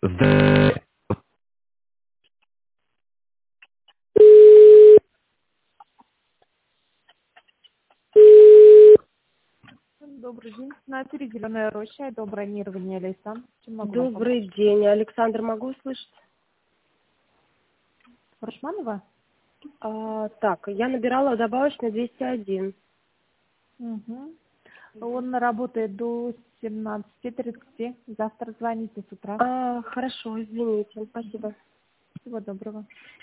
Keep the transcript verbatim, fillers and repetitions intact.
Здравствуйте. Добрый день. Снайпер, Зеленая роща, добронирование леса. Чем могу вам помочь? Добрый день, Александр, могу услышать? Рашманова? А, так, я набирала добавочный двести один. Угу. Он работает до семнадцати тридцати. Завтра звоните с утра. А, хорошо, извините, спасибо. Всего доброго.